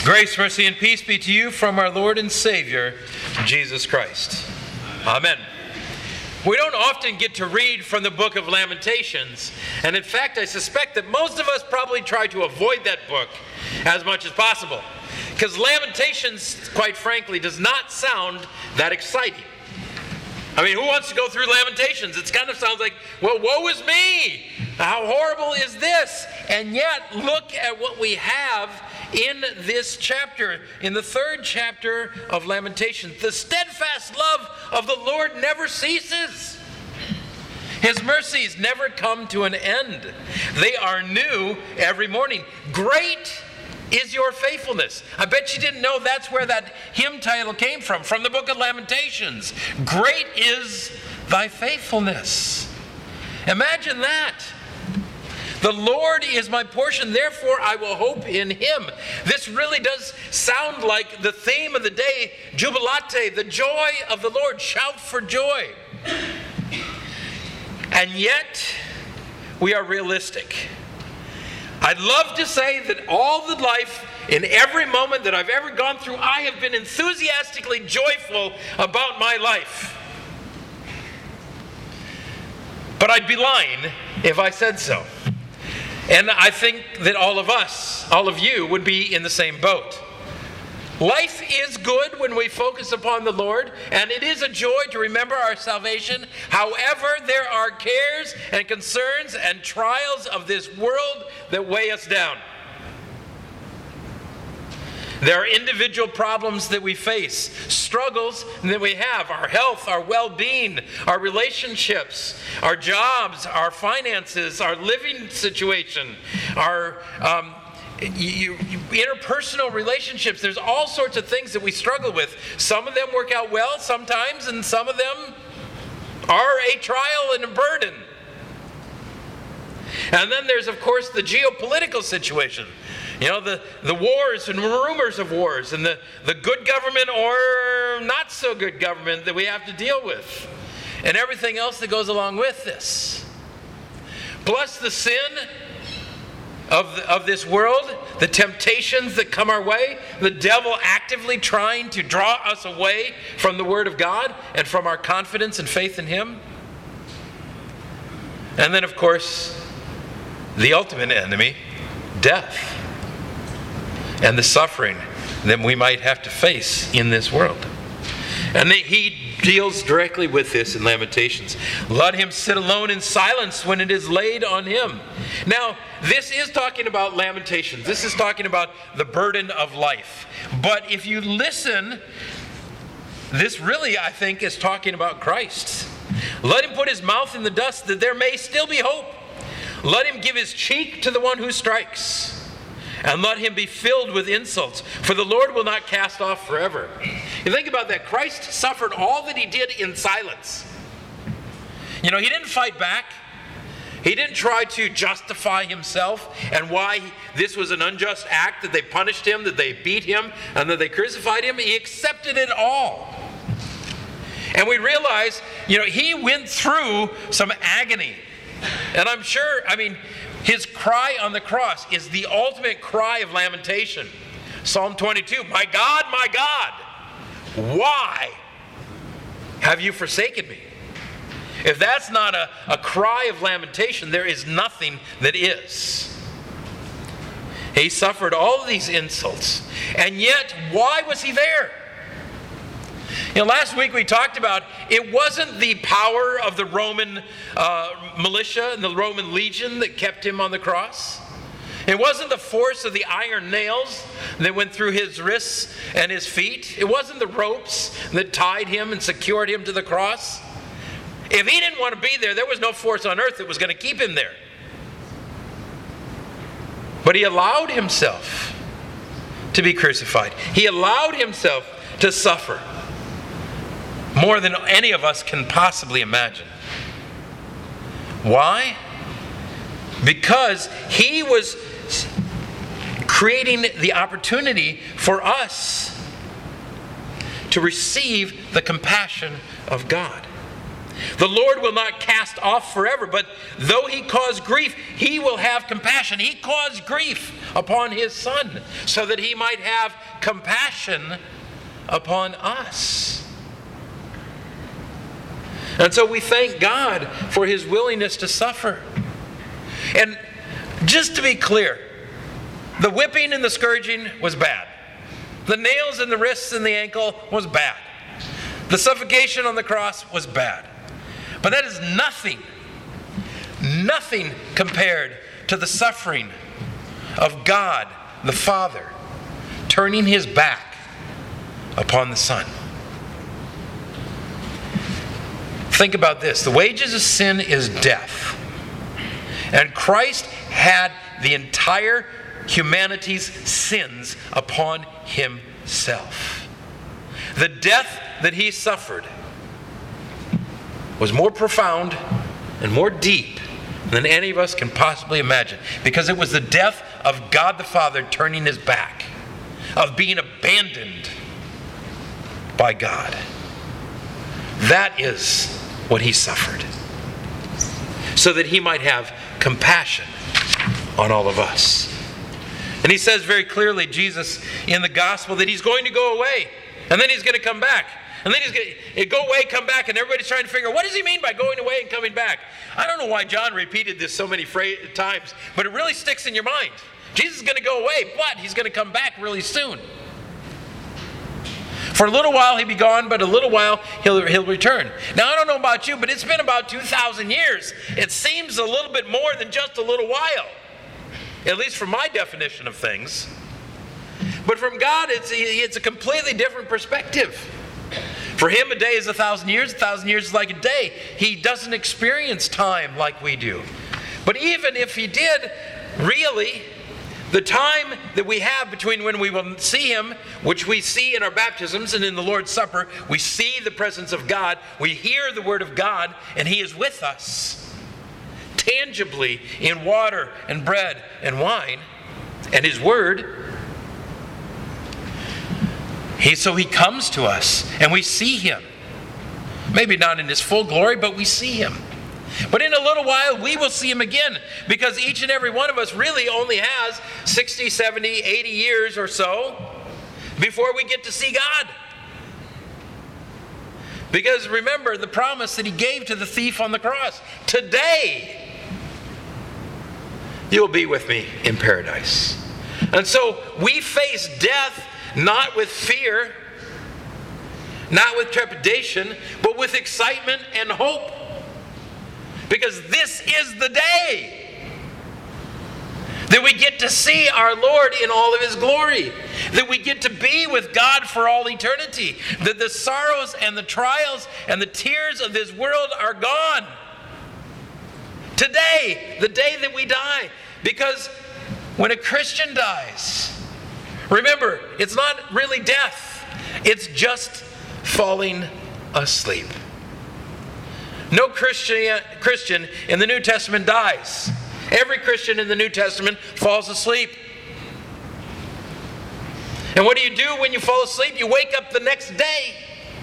Grace, mercy, and peace be to you from our Lord and Savior, Jesus Christ. Amen. We don't often get to read from the book of Lamentations, and in fact, I suspect that most of us probably try to avoid that book as much as possible, because Lamentations, quite frankly, does not sound that exciting. I mean, who wants to go through Lamentations? It kind of sounds like, well, woe is me! How horrible is this? And yet, look at what we have in this chapter, in the third chapter of Lamentations. The steadfast love of the Lord never ceases. His mercies never come to an end. They are new every morning. Great is your faithfulness. I bet you didn't know that's where that hymn title came from the book of Lamentations. Great is thy faithfulness. Imagine that. The Lord is my portion, therefore I will hope in Him. This really does sound like the theme of the day, Jubilate, the joy of the Lord, shout for joy. And yet, we are realistic. I'd love to say that all the life, in every moment that I've ever gone through, I have been enthusiastically joyful about my life. But I'd be lying if I said so. And I think that all of us, all of you, would be in the same boat. Life is good when we focus upon the Lord, and it is a joy to remember our salvation. However, there are cares and concerns and trials of this world that weigh us down. There are individual problems that we face, struggles that we have, our health, our well-being, our relationships, our jobs, our finances, our living situation, our interpersonal relationships. There's all sorts of things that we struggle with. Some of them work out well sometimes, and some of them are a trial and a burden. And then there's, of course, the geopolitical situation. You know, the wars and rumors of wars, and the good government or not so good government that we have to deal with, and everything else that goes along with this. Plus the sin of this world, the temptations that come our way, the devil actively trying to draw us away from the Word of God and from our confidence and faith in Him. And then, of course, the ultimate enemy, death, and the suffering that we might have to face in this world. And he deals directly with this in Lamentations. Let him sit alone in silence when it is laid on him. Now, this is talking about Lamentations. This is talking about the burden of life. But if you listen, this really, I think, is talking about Christ. Let him put his mouth in the dust that there may still be hope. Let him give his cheek to the one who strikes. And let him be filled with insults, for the Lord will not cast off forever. You think about that. Christ suffered all that he did in silence. You know, he didn't fight back. He didn't try to justify himself and why this was an unjust act, that they punished him, that they beat him, and that they crucified him. He accepted it all. And we realize, you know, he went through some agony. And I'm sure, his cry on the cross is the ultimate cry of lamentation. Psalm 22, my God, why have you forsaken me? If that's not a cry of lamentation, there is nothing that is. He suffered all of these insults. And yet, why was he there? You know, last week we talked about it wasn't the power of the Roman militia and the Roman legion that kept him on the cross. It wasn't the force of the iron nails that went through his wrists and his feet. It wasn't the ropes that tied him and secured him to the cross. If he didn't want to be there, there was no force on earth that was going to keep him there. But he allowed himself to be crucified. He allowed himself to suffer. More than any of us can possibly imagine. Why? Because he was creating the opportunity for us to receive the compassion of God. The Lord will not cast off forever, but though he caused grief, he will have compassion. He caused grief upon his Son so that he might have compassion upon us. And so we thank God for his willingness to suffer. And just to be clear, the whipping and the scourging was bad. The nails in the wrists and the ankle was bad. The suffocation on the cross was bad. But that is nothing compared to the suffering of God the Father turning his back upon the Son. Think about this. The wages of sin is death. And Christ had the entire humanity's sins upon himself. The death that he suffered was more profound and more deep than any of us can possibly imagine, because it was the death of God the Father turning his back, of being abandoned by God. That is what he suffered, so that he might have compassion on all of us. And he says very clearly, Jesus, in the gospel, that he's going to go away, and then he's going to come back. And then he's going to go away, come back, and everybody's trying to figure out, what does he mean by going away and coming back? I don't know why John repeated this so many times, but it really sticks in your mind. Jesus is going to go away, but he's going to come back really soon. For a little while he'll be gone, but a little while he'll return. Now, I don't know about you, but it's been about 2,000 years. It seems a little bit more than just a little while, at least from my definition of things. But from God, it's a completely different perspective. For him, a day is 1,000 years. 1,000 years is like a day. He doesn't experience time like we do. But even if he did, really, the time that we have between when we will see him, which we see in our baptisms and in the Lord's Supper, we see the presence of God, we hear the word of God, and he is with us tangibly in water and bread and wine and his word. So he comes to us and we see him. Maybe not in his full glory, but we see him. But in a little while we will see him again, because each and every one of us really only has 60, 70, 80 years or so before we get to see God. Because remember the promise that he gave to the thief on the cross. Today you'll be with me in paradise. And so we face death not with fear, not with trepidation, but with excitement and hope. Because this is the day that we get to see our Lord in all of his glory, that we get to be with God for all eternity, that the sorrows and the trials and the tears of this world are gone. Today, the day that we die, because when a Christian dies, remember, it's not really death. It's just falling asleep. No Christian in the New Testament dies. Every Christian in the New Testament falls asleep. And what do when you fall asleep? You wake up the next day.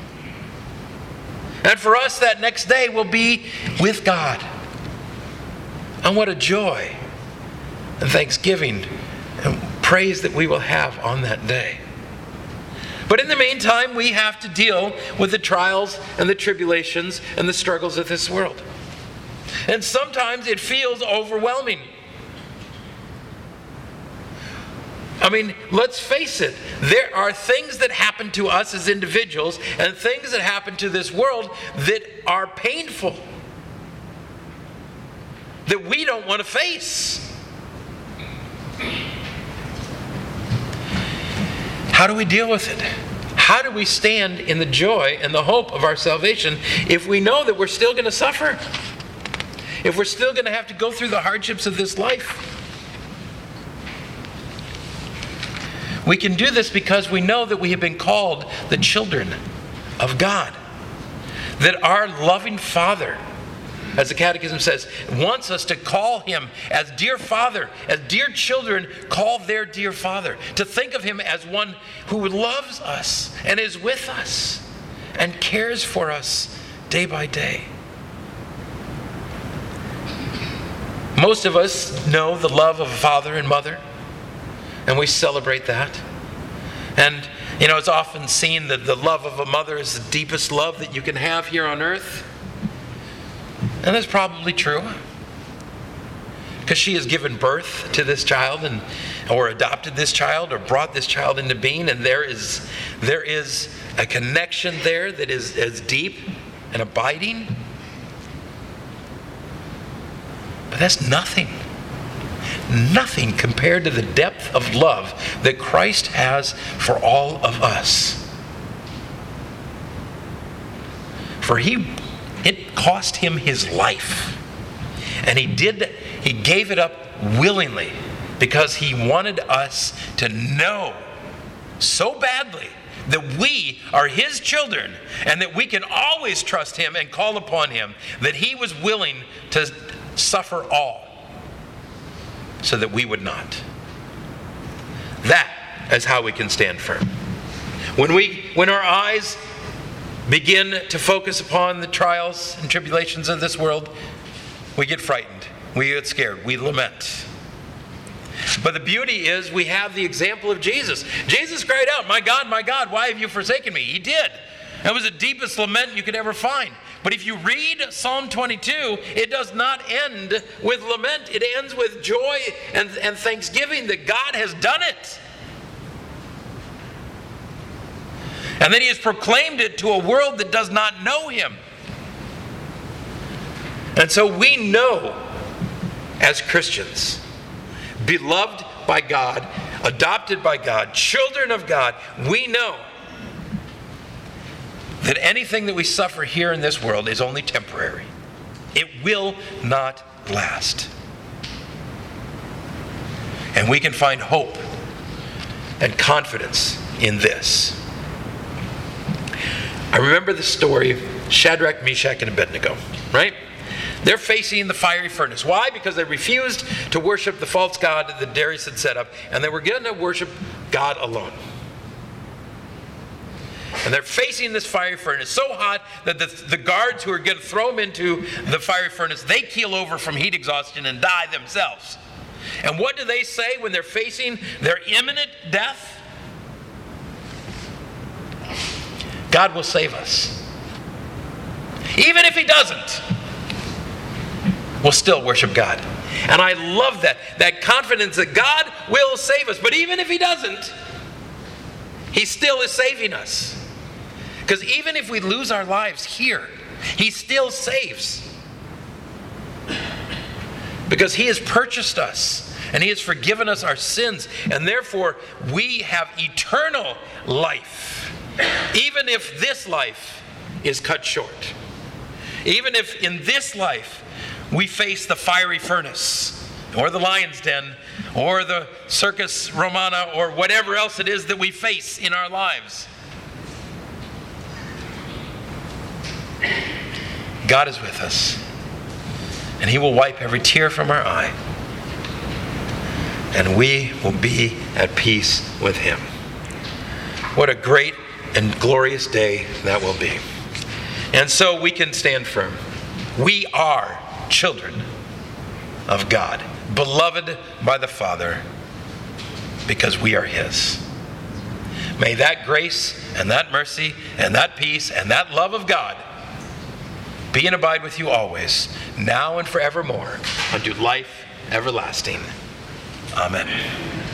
And for us, that next day will be with God. And what a joy and thanksgiving and praise that we will have on that day. But in the meantime, we have to deal with the trials and the tribulations and the struggles of this world. And sometimes it feels overwhelming. I mean, let's face it. There are things that happen to us as individuals and things that happen to this world that are painful, that we don't want to face. How do we deal with it? How do we stand in the joy and the hope of our salvation if we know that we're still going to suffer? If we're still going to have to go through the hardships of this life? We can do this because we know that we have been called the children of God. That our loving Father, as the Catechism says, wants us to call him as dear Father, as dear children call their dear Father. To think of him as one who loves us and is with us and cares for us day by day. Most of us know the love of a father and mother, and we celebrate that. And, it's often seen that the love of a mother is the deepest love that you can have here on earth. And that's probably true, because she has given birth to this child, or adopted this child, or brought this child into being, and there is a connection there that is as deep and abiding. But that's nothing compared to the depth of love that Christ has for all of us. For it cost him his life. And he gave it up willingly, because he wanted us to know so badly that we are his children, and that we can always trust him and call upon him, that he was willing to suffer all so that we would not. That is how we can stand firm. When our eyes begin to focus upon the trials and tribulations of this world, we get frightened, we get scared, we lament. But the beauty is we have the example of Jesus. Jesus cried out, my God, why have you forsaken me?" He did. That was the deepest lament you could ever find. But if you read Psalm 22, it does not end with lament. It ends with joy and thanksgiving that God has done it. And then he has proclaimed it to a world that does not know him. And so we know, as Christians, beloved by God, adopted by God, children of God, we know that anything that we suffer here in this world is only temporary. It will not last. And we can find hope and confidence in this. I remember the story of Shadrach, Meshach, and Abednego, right? They're facing the fiery furnace. Why? Because they refused to worship the false god that Darius had set up, and they were going to worship God alone. And they're facing this fiery furnace so hot that the guards who are going to throw them into the fiery furnace, they keel over from heat exhaustion and die themselves. And what do they say when they're facing their imminent death? God will save us. Even if he doesn't, we'll still worship God. And I love that confidence that God will save us. But even if he doesn't, he still is saving us. Because even if we lose our lives here, he still saves. Because he has purchased us, and he has forgiven us our sins, and therefore we have eternal life. Even if this life is cut short. Even if in this life we face the fiery furnace, or the lion's den, or the circus romana, or whatever else it is that we face in our lives. God is with us, and he will wipe every tear from our eye, and we will be at peace with him. What a great and glorious day that will be. And so we can stand firm. We are children of God, beloved by the Father, because we are his. May that grace and that mercy and that peace and that love of God be and abide with you always, now and forevermore, unto life everlasting. Amen.